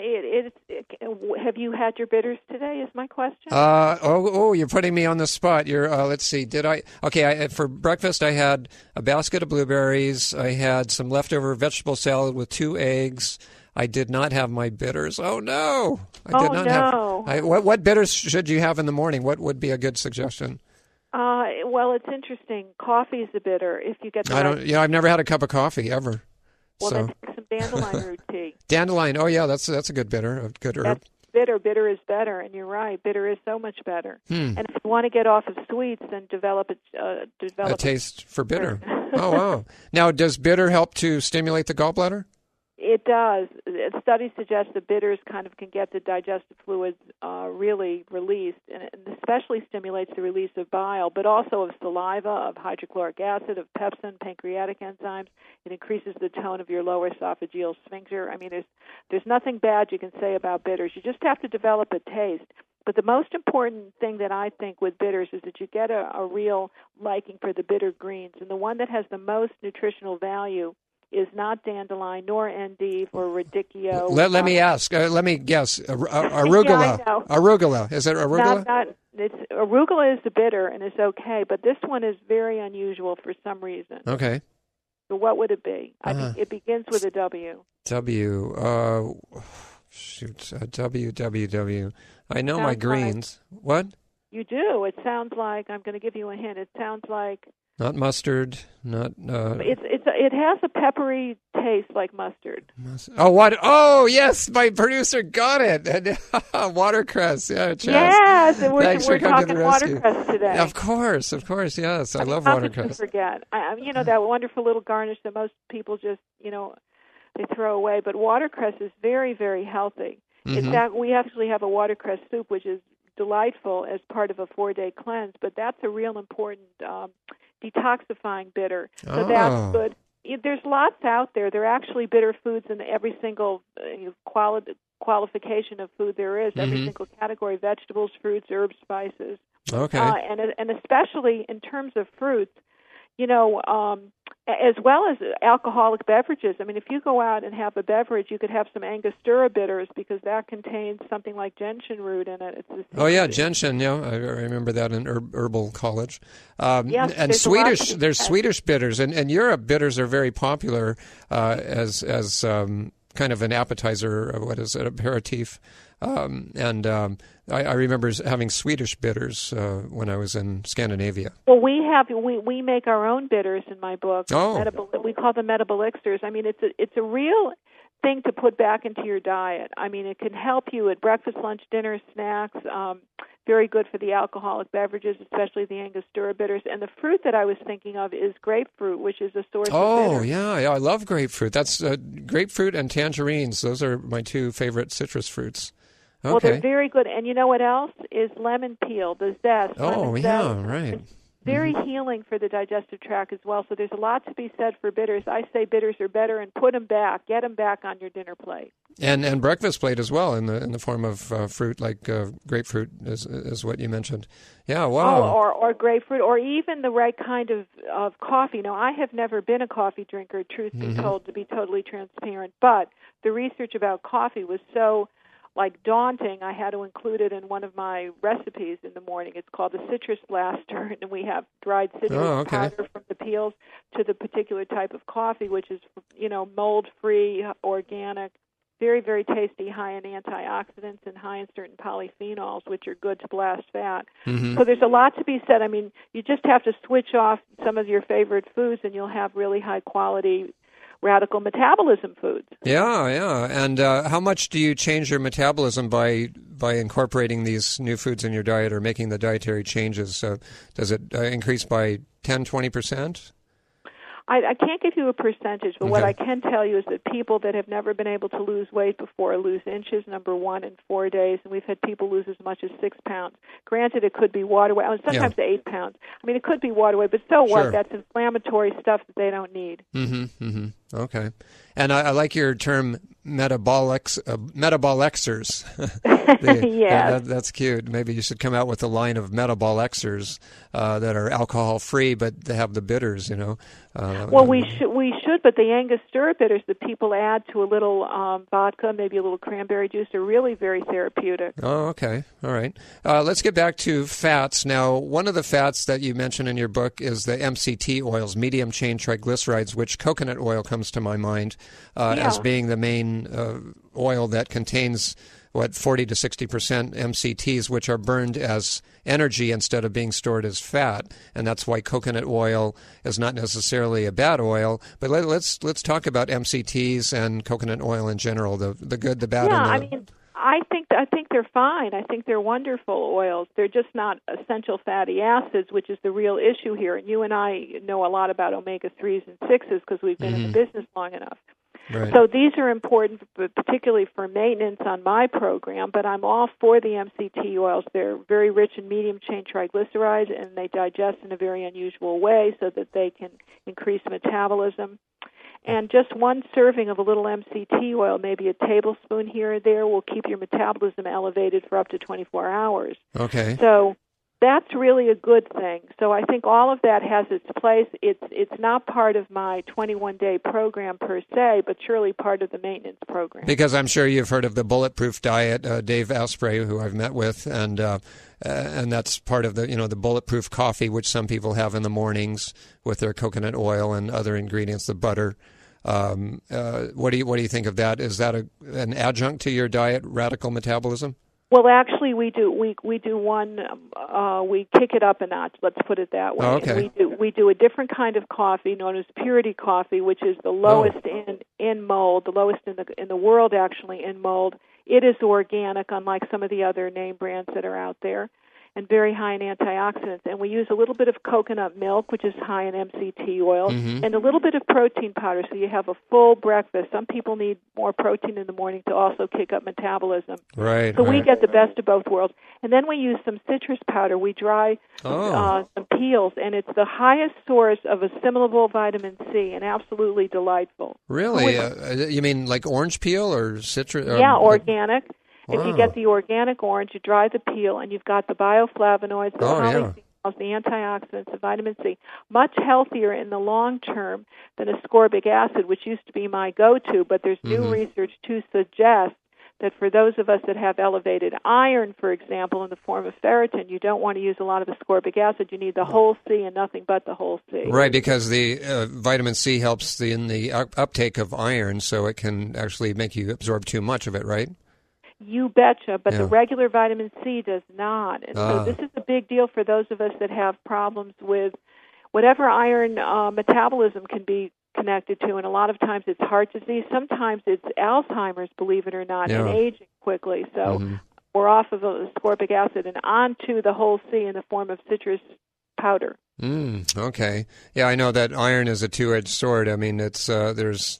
have you had your bitters today is my question. You're putting me on the spot. Let's see, for breakfast I had a basket of blueberries. I had some leftover vegetable salad with 2 eggs. I did not have my bitters. Oh, no. I did not have. What bitters should you have in the morning? What would be a good suggestion? Well, it's interesting. Coffee is a bitter if you get the I've never had a cup of coffee ever. Well, then take some dandelion root tea. Dandelion. Oh, yeah, that's a good bitter, a good herb. That's bitter. Bitter is better, and you're right. Bitter is so much better. And if you want to get off of sweets, then develop a taste for bitter. Oh, wow. Now, does bitter help to stimulate the gallbladder? It does. Studies suggest that bitters kind of can get the digestive fluids really released, and it especially stimulates the release of bile, but also of saliva, of hydrochloric acid, of pepsin, pancreatic enzymes. It increases the tone of your lower esophageal sphincter. I mean, there's nothing bad you can say about bitters. You just have to develop a taste. But the most important thing that I think with bitters is that you get a real liking for the bitter greens, and the one that has the most nutritional value is not dandelion, nor endive, or radicchio. Let me ask. Let me guess. Arugula. Yeah, arugula. Is it arugula? Arugula is the bitter, and it's okay, but this one is very unusual for some reason. Okay. So what would it be? I mean, it begins with a W. W. W. I know my greens. What? You do. It sounds like, I'm going to give you a hint, it sounds like... Not mustard, not... It has a peppery taste like mustard. Oh, what? Oh, yes, my producer got it. Watercress, yeah, Chaz. Yes, we're talking talking watercress today. Of course, yes. I love watercress. To forget. That wonderful little garnish that most people just, they throw away. But watercress is very, very healthy. Mm-hmm. In fact, we actually have a watercress soup, which is delightful as part of a 4-day cleanse, but that's a real important detoxifying bitter. So that's good. There's lots out there. There are actually bitter foods in every single qualification of food there is, every single category: vegetables, fruits, herbs, spices. Okay. And especially in terms of fruits, as well as alcoholic beverages. I mean, if you go out and have a beverage, you could have some Angostura bitters because that contains something like gentian root in it. Gentian. Yeah, I remember that in herbal college. Yes, and there's Swedish bitters, and Europe bitters are very popular as kind of an appetizer. What is it, aperitif? I remember having Swedish bitters when I was in Scandinavia. Well, we make our own bitters in my book. Oh. We call them metabolixirs. I mean, it's a real thing to put back into your diet. I mean, it can help you at breakfast, lunch, dinner, snacks. Very good for the alcoholic beverages, especially the Angostura bitters. And the fruit that I was thinking of is grapefruit, which is a source of bitter. Oh, yeah, I love grapefruit. That's grapefruit and tangerines. Those are my two favorite citrus fruits. Okay. Well, they're very good. And you know what else? Is lemon peel, the zest. Oh, yeah, right. It's very healing for the digestive tract as well. So there's a lot to be said for bitters. I say bitters are better, and put them back. Get them back on your dinner plate. And breakfast plate as well in the form of fruit, like grapefruit is what you mentioned. Yeah, wow. Oh, or grapefruit, or even the right kind of coffee. Now, I have never been a coffee drinker, truth be told, to be totally transparent. But the research about coffee was so daunting, I had to include it in one of my recipes in the morning. It's called the Citrus Blaster, and we have dried citrus powder from the peels to the particular type of coffee, which is, mold-free, organic, very, very tasty, high in antioxidants and high in certain polyphenols, which are good to blast fat. Mm-hmm. So there's a lot to be said. I mean, you just have to switch off some of your favorite foods, and you'll have really high-quality radical metabolism foods. Yeah. And how much do you change your metabolism by incorporating these new foods in your diet or making the dietary changes? Does it increase by 10, 20%? I can't give you a percentage, but what I can tell you is that people that have never been able to lose weight before lose inches, number one, in 4 days, and we've had people lose as much as 6 pounds. Granted, it could be water weight, sometimes 8 pounds. I mean, it could be water weight, but so what? Sure. That's inflammatory stuff that they don't need. Mm-hmm. Okay. And I like your term metabolixirs. Yes. That's cute. Maybe you should come out with a line of metabolixirs that are alcohol-free, but they have the bitters, Well, we should, but the Angostura bitters that people add to a little vodka, maybe a little cranberry juice, are really very therapeutic. Oh, okay. All right. Let's get back to fats. Now, one of the fats that you mention in your book is the MCT oils, medium-chain triglycerides, which coconut oil comes to my mind as being the main oil that contains 40 to 60% MCTs, which are burned as energy instead of being stored as fat, and that's why coconut oil is not necessarily a bad oil. But let's talk about MCTs and coconut oil in general, the good, the bad, and the... I think they're fine. I think they're wonderful oils. They're just not essential fatty acids, which is the real issue here. And you and I know a lot about omega-3s and 6s because we've been in the business long enough. Right. So these are important, particularly for maintenance on my program, but I'm all for the MCT oils. They're very rich in medium-chain triglycerides, and they digest in a very unusual way so that they can increase metabolism. And just one serving of a little MCT oil, maybe a tablespoon here or there, will keep your metabolism elevated for up to 24 hours. Okay. So that's really a good thing. So I think all of that has its place. It's not part of my 21-day program per se, but surely part of the maintenance program. Because I'm sure you've heard of the Bulletproof Diet, Dave Asprey, who I've met with, and that's part of the the Bulletproof coffee, which some people have in the mornings with their coconut oil and other ingredients, the butter. What do you think of that? Is that an adjunct to your diet, Radical Metabolism? Well, actually, we do one. We kick it up a notch. Let's put it that way. Oh, okay. We do a different kind of coffee known as Purity Coffee, which is the lowest in mold, the lowest in the world actually in mold. It is organic, unlike some of the other name brands that are out there, and very high in antioxidants. And we use a little bit of coconut milk, which is high in MCT oil, and a little bit of protein powder, so you have a full breakfast. Some people need more protein in the morning to also kick up metabolism. Right. So we get the best of both worlds. And then we use some citrus powder. We dry some peels, and it's the highest source of assimilable vitamin C, and absolutely delightful. Really? You mean like orange peel or citrus? Yeah, organic. Wow. If you get the organic orange, you dry the peel, and you've got the bioflavonoids, the polyphenols, the antioxidants, the vitamin C. Much healthier in the long term than ascorbic acid, which used to be my go-to, but there's new research to suggest that for those of us that have elevated iron, for example, in the form of ferritin, you don't want to use a lot of ascorbic acid. You need the whole C and nothing but the whole C. Right, because the vitamin C helps in the uptake of iron, so it can actually make you absorb too much of it, right? You betcha, but the regular vitamin C does not. And so this is a big deal for those of us that have problems with whatever iron metabolism can be connected to, and a lot of times it's heart disease. Sometimes it's Alzheimer's, believe it or not, and aging quickly. So we're off of ascorbic acid and onto the whole C in the form of citrus powder. Okay. Yeah, I know that iron is a two-edged sword. I mean, it's kind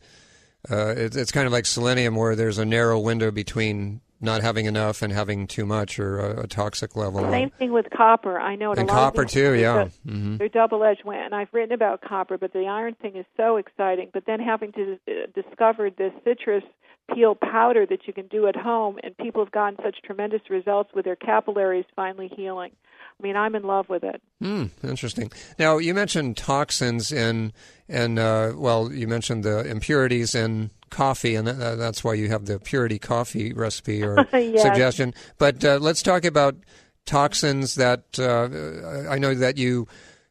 of like selenium, where there's a narrow window between not having enough and having too much, or a toxic level. Same thing with copper. I know it. And a lot copper of too, yeah. They're double-edged. And I've written about copper, but the iron thing is so exciting. But then having to discover this citrus peel powder that you can do at home, and people have gotten such tremendous results with their capillaries finally healing. I mean, I'm in love with it. Interesting. Now, you mentioned toxins you mentioned the impurities in coffee, and that's why you have the Purity Coffee recipe or suggestion. But let's talk about toxins that I know that you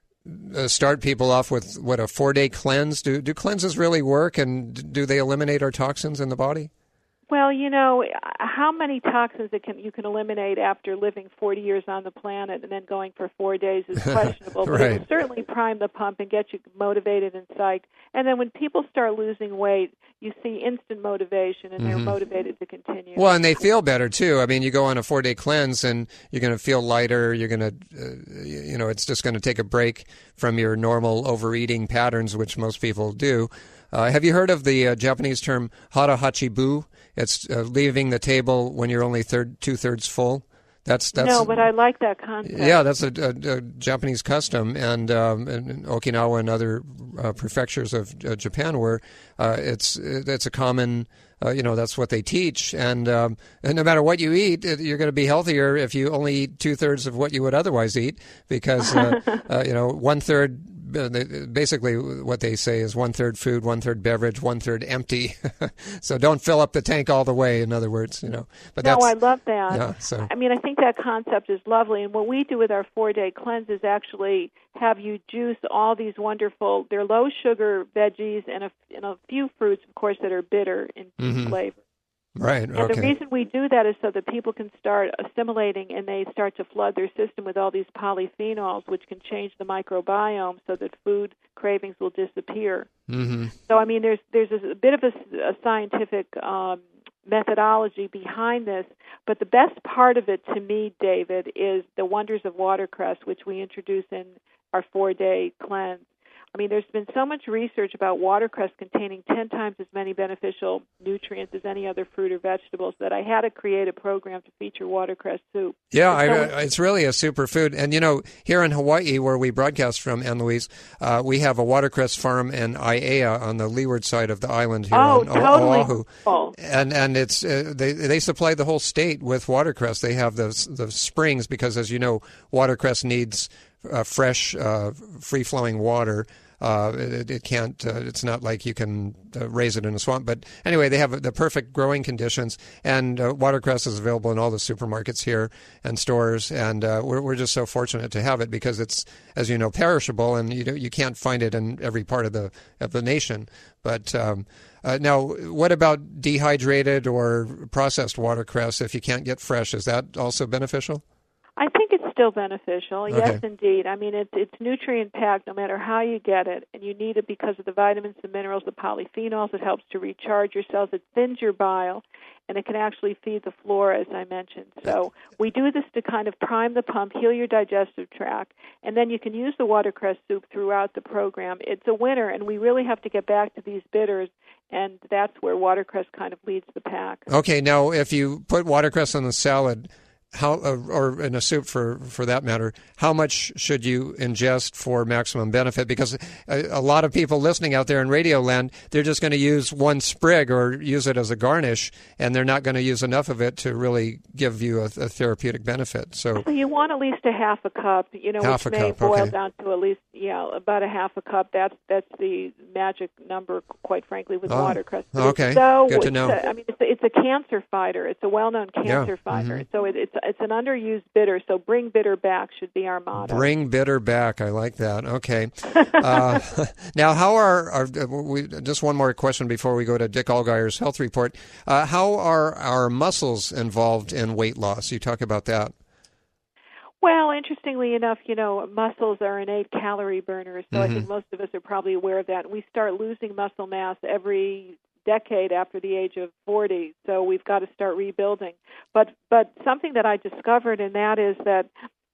start people off with, a 4-day cleanse. Do cleanses really work, and do they eliminate our toxins in the body? Well, how many toxins you can eliminate after living 40 years on the planet and then going for 4 days is questionable. But it will certainly prime the pump and get you motivated and psyched. And then when people start losing weight, you see instant motivation, and they're motivated to continue. Well, and they feel better, too. I mean, you go on a 4-day cleanse, and you're going to feel lighter. You're going to, it's just going to take a break from your normal overeating patterns, which most people do. Have you heard of the Japanese term hara hachibu? It's leaving the table when you're only 2/3 full. That's no, but I like that concept. Yeah, that's a Japanese custom, and in Okinawa and other prefectures of Japan, where it's a common. That's what they teach, and no matter what you eat, you're going to be healthier if you only eat 2/3 of what you would otherwise eat, because 1/3. Basically, what they say is 1/3 food, 1/3 beverage, 1/3 empty. So don't fill up the tank all the way. In other words, But I love that. Yeah, I mean, I think that concept is lovely. And what we do with our 4-day cleanse is actually have you juice all these wonderful. They're low sugar veggies and a few fruits, of course, that are bitter in flavor. Right. And the reason we do that is so that people can start assimilating, and they start to flood their system with all these polyphenols, which can change the microbiome so that food cravings will disappear. So, I mean, there's a bit of a scientific methodology behind this, but the best part of it to me, David, is the wonders of watercress, which we introduce in our 4-day cleanse. I mean, there's been so much research about watercress containing 10 times as many beneficial nutrients as any other fruit or vegetables that I had to create a program to feature watercress soup. Yeah, it's really a superfood. And, here in Hawaii, where we broadcast from, Ann Louise, we have a watercress farm in Aiea on the leeward side of the island here on Oahu. And it's they supply the whole state with watercress. They have the springs because, as you know, watercress needs fresh, free-flowing water. It can't. It's not like you can raise it in a swamp. But anyway, they have the perfect growing conditions, and watercress is available in all the supermarkets here and stores. And we're just so fortunate to have it because it's, as you know, perishable, and you can't find it in every part of the nation. But now, what about dehydrated or processed watercress? If you can't get fresh, is that also beneficial? I think it's still beneficial. Okay. Yes, indeed. I mean, it's nutrient-packed no matter how you get it, and you need it because of the vitamins, the minerals, the polyphenols. It helps to recharge your cells. It thins your bile, and it can actually feed the flora, as I mentioned. So we do this to kind of prime the pump, heal your digestive tract, and then you can use the watercress soup throughout the program. It's a winner, and we really have to get back to these bitters, and that's where watercress kind of leads the pack. Okay, now if you put watercress on the salad, or in a soup for that matter, how much should you ingest for maximum benefit? Because a lot of people listening out there in Radio Land, they're just going to use one sprig or use it as a garnish, and they're not going to use enough of it to really give you a therapeutic benefit. So you want at least a half a cup, which may boil down to at least about a half a cup. That's the magic number, quite frankly, with watercress. Okay, good to know. I mean, it's a cancer fighter. It's a well-known cancer fighter. Mm-hmm. So it's an underused bitter, so bring bitter back should be our motto. Bring bitter back. I like that. Okay. Now, how are just one more question before we go to Dick Allgire's health report. How are our muscles involved in weight loss? You talk about that. Well, interestingly enough, muscles are innate calorie burners, so I think most of us are probably aware of that. We start losing muscle mass every decade after the age of 40, so we've got to start rebuilding. But something that I discovered, and that is that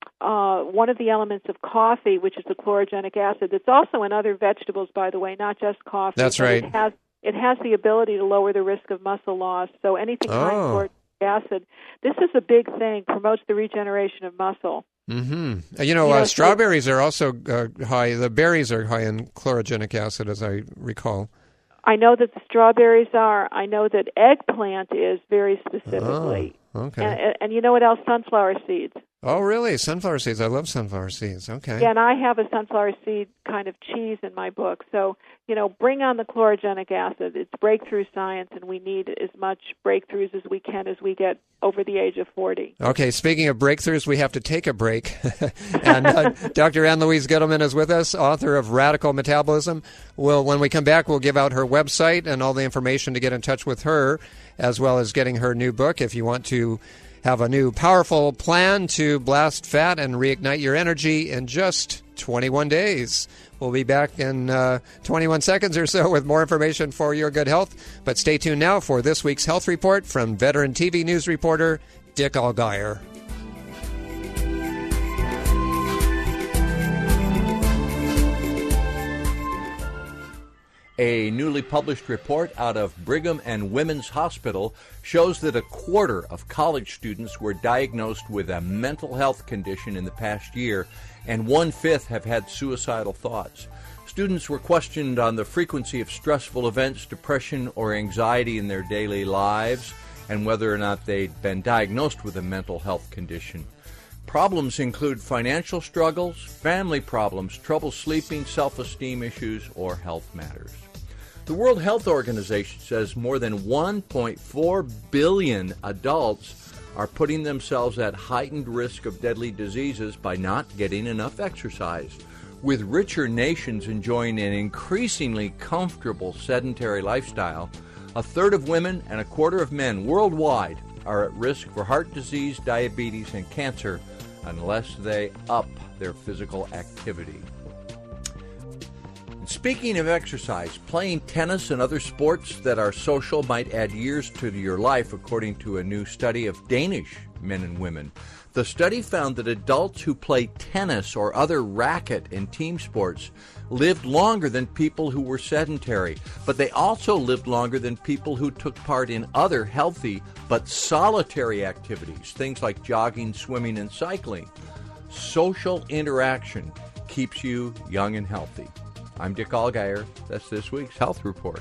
one of the elements of coffee, which is the chlorogenic acid, it's also in other vegetables, by the way, not just coffee. That's right. It has the ability to lower the risk of muscle loss. So anything high in chlorogenic acid, this is a big thing, promotes the regeneration of muscle. Mm-hmm. Strawberries are also high. The berries are high in chlorogenic acid, as I recall. I know that the strawberries are. I know that eggplant is very specifically. Oh, okay. And you know what else? Sunflower seeds. Oh, really? Sunflower seeds. I love sunflower seeds. Okay. Yeah, and I have a sunflower seed kind of cheese in my book. So, bring on the chlorogenic acid. It's breakthrough science, and we need as much breakthroughs as we can as we get over the age of 40. Okay, speaking of breakthroughs, we have to take a break. And Dr. Ann Louise Gittleman is with us, author of Radical Metabolism. When we come back, we'll give out her website and all the information to get in touch with her, as well as getting her new book if you want to have a new powerful plan to blast fat and reignite your energy in just 21 days. We'll be back in 21 seconds or so with more information for your good health. But stay tuned now for this week's health report from veteran TV news reporter Dick Allgire. A newly published report out of Brigham and Women's Hospital shows that a quarter of college students were diagnosed with a mental health condition in the past year, and 1/5 have had suicidal thoughts. Students were questioned on the frequency of stressful events, depression, or anxiety in their daily lives, and whether or not they'd been diagnosed with a mental health condition. Problems include financial struggles, family problems, trouble sleeping, self-esteem issues, or health matters. The World Health Organization says more than 1.4 billion adults are putting themselves at heightened risk of deadly diseases by not getting enough exercise. With richer nations enjoying an increasingly comfortable sedentary lifestyle, 1/3 of women and 1/4 of men worldwide are at risk for heart disease, diabetes, and cancer unless they up their physical activity. Speaking of exercise, playing tennis and other sports that are social might add years to your life, according to a new study of Danish men and women. The study found that adults who play tennis or other racket and team sports lived longer than people who were sedentary, but they also lived longer than people who took part in other healthy but solitary activities, things like jogging, swimming, and cycling. Social interaction keeps you young and healthy. I'm Dick Allgeier. That's this week's Health Report.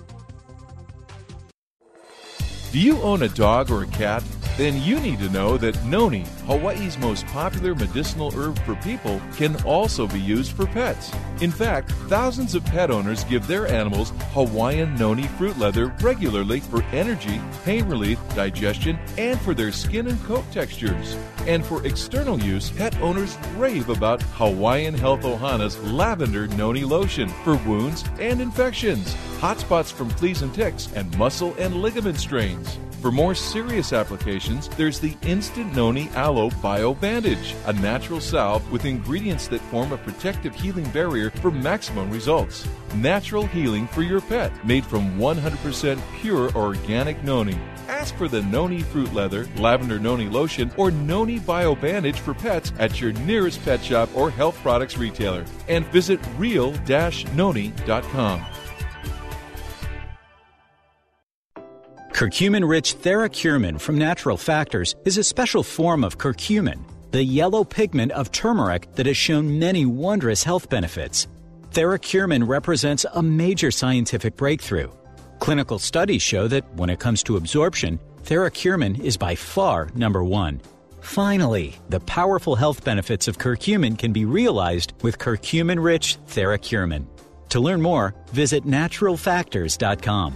Do you own a dog or a cat? Then you need to know that noni, Hawaii's most popular medicinal herb for people, can also be used for pets. In fact, thousands of pet owners give their animals Hawaiian noni fruit leather regularly for energy, pain relief, digestion, and for their skin and coat textures. And for external use, pet owners rave about Hawaiian Health Ohana's lavender noni lotion for wounds and infections, hot spots from fleas and ticks, and muscle and ligament strains. For more serious applications, there's the Instant Noni Aloe Bio Bandage, a natural salve with ingredients that form a protective healing barrier for maximum results. Natural healing for your pet, made from 100% pure organic noni. Ask for the Noni Fruit Leather, Lavender Noni Lotion, or Noni Bio Bandage for pets at your nearest pet shop or health products retailer. And visit real-noni.com. Curcumin-rich TheraCurmin from Natural Factors is a special form of curcumin, the yellow pigment of turmeric that has shown many wondrous health benefits. TheraCurmin represents a major scientific breakthrough. Clinical studies show that when it comes to absorption, TheraCurmin is by far number one. Finally, the powerful health benefits of curcumin can be realized with curcumin-rich TheraCurmin. To learn more, visit naturalfactors.com.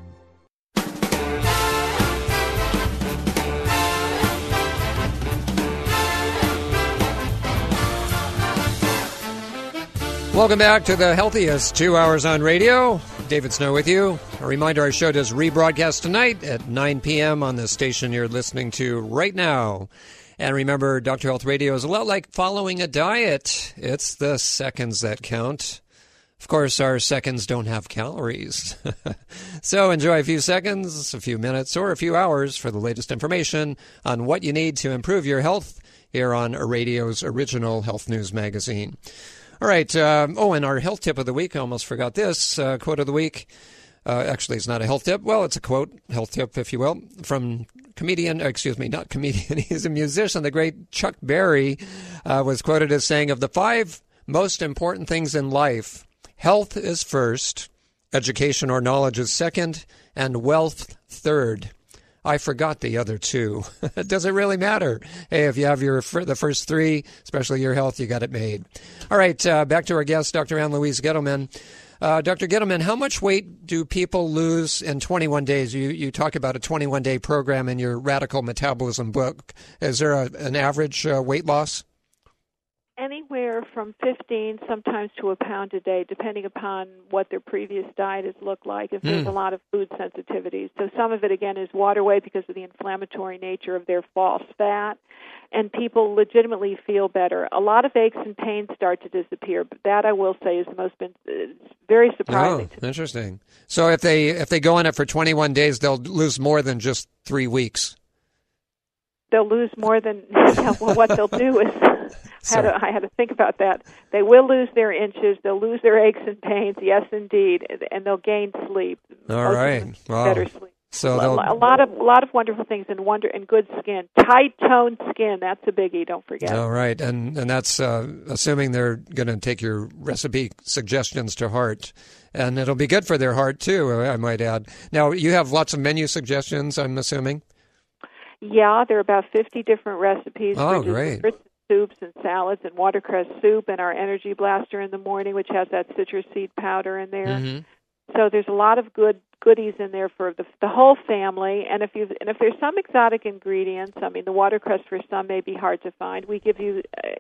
Welcome back to the healthiest 2 hours on radio. David Snow with you. A reminder, our show does rebroadcast tonight at 9 p.m. on the station you're listening to right now. And remember, Dr. Health Radio is a lot like following a diet. It's the seconds that count. Of course, our seconds don't have calories. So enjoy a few seconds, a few minutes, or a few hours for the latest information on what you need to improve your health here on radio's original health news magazine. All right. And our health tip of the week. I almost forgot this. Quote of the week. Actually, it's not a health tip. Well, it's a quote, health tip, if you will, from not comedian. He's a musician. The great Chuck Berry was quoted as saying, of the 5 most important things in life, health is first, education or knowledge is second, and wealth third. I forgot the other 2. Does it really matter? Hey, if you have the first 3, especially your health, you got it made. All right, back to our guest, Dr. Ann-Louise Gittleman. Dr. Gittleman, how much weight do people lose in 21 days? You talk about a 21-day program in your Radical Metabolism book. Is there an average weight loss? Anywhere from 15 sometimes to a pound a day, depending upon what their previous diet has looked like, if there's a lot of food sensitivities. So some of it, again, is water weight because of the inflammatory nature of their false fat, and people legitimately feel better. A lot of aches and pains start to disappear, but that I will say is very surprising. Oh, interesting. So if they go on it for 21 days, they'll lose more than just 3 weeks. They'll lose more than what they'll do is I had to think about that. They will lose their inches. They'll lose their aches and pains. Yes, indeed, and they'll gain sleep. All right, wow. Better sleep. So a lot of wonderful things and good skin, tight toned skin. That's a biggie. Don't forget. All right, and that's assuming they're going to take your recipe suggestions to heart, and it'll be good for their heart too. I might add. Now you have lots of menu suggestions, I'm assuming. Yeah, there are about 50 different recipes for great. Soups and salads and watercress soup and our Energy Blaster in the morning, which has that citrus seed powder in there. Mm-hmm. So there's a lot of goodies in there for the whole family. And if there's some exotic ingredients, I mean, the watercress for some may be hard to find. We give you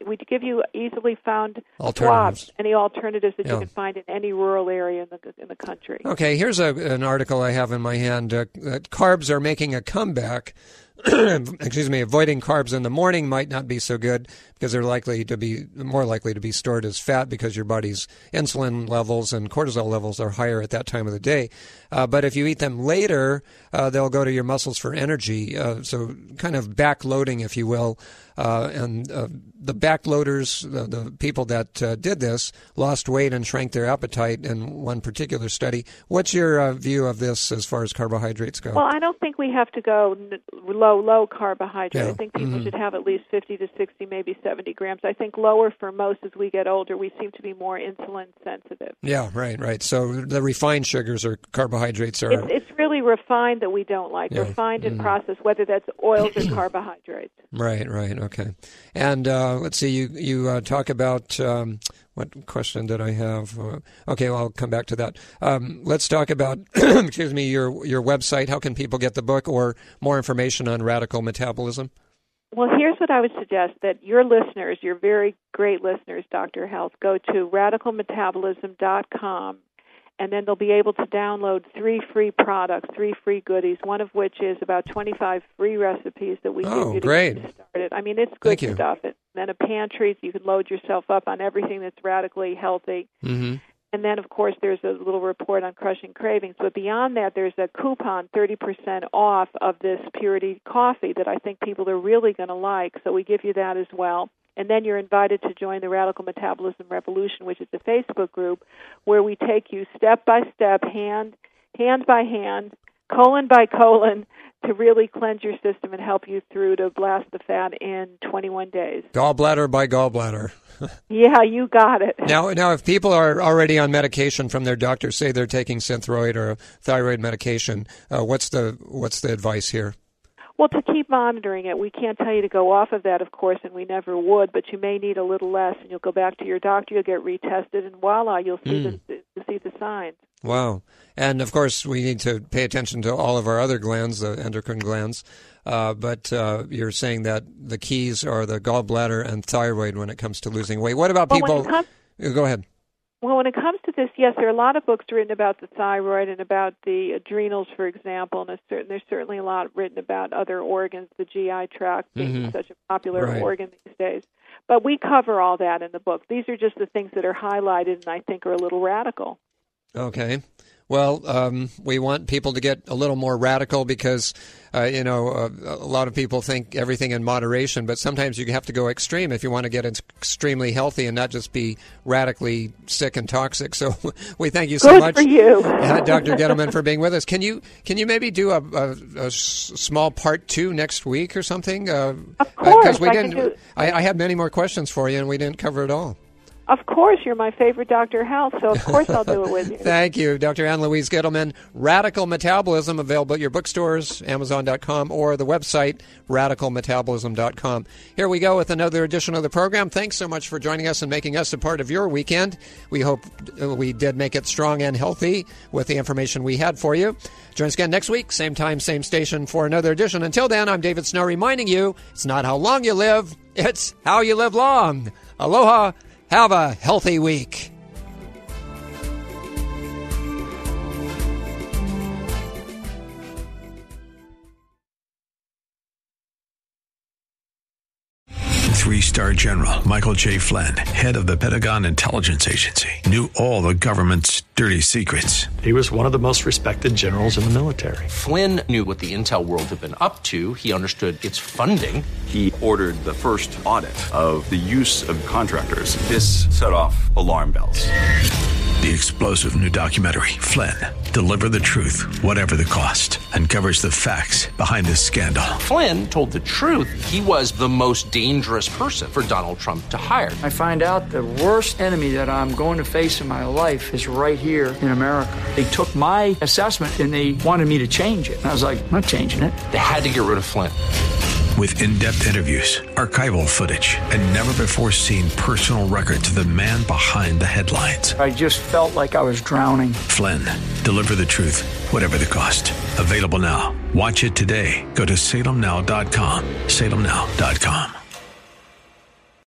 easily found alternatives. Any alternatives that you can find in any rural area in the country. Okay, here's an article I have in my hand. Carbs are making a comeback. avoiding carbs in the morning might not be so good because they're more likely to be stored as fat because your body's insulin levels and cortisol levels are higher at that time of the day. But if you eat them later, they'll go to your muscles for energy. So kind of backloading, if you will. And the backloaders, the people that did this, lost weight and shrank their appetite in one particular study. What's your view of this as far as carbohydrates go? Well, I don't think we have to go low carbohydrate. Yeah. I think people should have at least 50 to 60, maybe 70 grams. I think lower for most as we get older. We seem to be more insulin sensitive. Yeah, right. So the refined sugars or carbohydrates are... It's really refined that we don't like. Yeah. Refined and processed, whether that's oils or carbohydrates. Right, okay. And let's see, you talk about... what question did I have? Okay, well, I'll come back to that. Let's talk about, your website. How can people get the book or more information on radical metabolism? Well, here's what I would suggest, that your listeners, your very great listeners, Dr. Health, go to radicalmetabolism.com, and then they'll be able to download 3 free products, 3 free goodies, one of which is about 25 free recipes that we give you to get you started. I mean, it's good stuff. And then a pantry, so you can load yourself up on everything that's radically healthy. Mm-hmm. And then, of course, there's a little report on crushing cravings. But beyond that, there's a coupon, 30% off of this Purity coffee that I think people are really going to like. So we give you that as well. And then you're invited to join the Radical Metabolism Revolution, which is a Facebook group where we take you step by step, hand by hand, colon by colon, to really cleanse your system and help you through to blast the fat in 21 days. Gallbladder by gallbladder. Yeah, you got it. Now, if people are already on medication from their doctor, say they're taking Synthroid or thyroid medication, what's the advice here? Well, to keep monitoring it. We can't tell you to go off of that, of course, and we never would, but you may need a little less, and you'll go back to your doctor, you'll get retested, and voila, you'll see the signs. Wow. And, of course, we need to pay attention to all of our other glands, the endocrine glands, but you're saying that the keys are the gallbladder and thyroid when it comes to losing weight. What about people... Go ahead. Well, when it comes to this, yes, there are a lot of books written about the thyroid and about the adrenals, for example, and there's certainly a lot written about other organs, the GI tract being such a popular organ these days. But we cover all that in the book. These are just the things that are highlighted and I think are a little radical. Okay. Well, we want people to get a little more radical because, a lot of people think everything in moderation, but sometimes you have to go extreme if you want to get extremely healthy and not just be radically sick and toxic. So we thank you so much, for you. Dr. Gettleman, for being with us. Can you maybe do a small part 2 next week or something? Of course. I had many more questions for you, and we didn't cover it all. Of course, you're my favorite Dr. Health, so of course I'll do it with you. Thank you, Dr. Ann Louise Gettleman. Radical Metabolism, available at your bookstores, Amazon.com, or the website, radicalmetabolism.com. Here we go with another edition of the program. Thanks so much for joining us and making us a part of your weekend. We hope we did make it strong and healthy with the information we had for you. Join us again next week, same time, same station, for another edition. Until then, I'm David Snow reminding you, it's not how long you live, it's how you live long. Aloha. Have a healthy week. Three-star General Michael J. Flynn, head of the Pentagon Intelligence Agency, knew all the government's dirty secrets. He was one of the most respected generals in the military. Flynn knew what the intel world had been up to. He understood its funding. He ordered the first audit of the use of contractors. This set off alarm bells. The explosive new documentary, Flynn, Deliver the Truth, Whatever the Cost, uncovers the facts behind this scandal. Flynn told the truth. He was the most dangerous person for Donald Trump to hire. I find out the worst enemy that I'm going to face in my life is right here in America. They took my assessment and they wanted me to change it. And I was like, I'm not changing it. They had to get rid of Flynn. With in-depth interviews, archival footage, and never-before-seen personal records of the man behind the headlines. I just felt like I was drowning. Flynn, Deliver the Truth, Whatever the Cost. Available now. Watch it today. Go to salemnow.com. salemnow.com.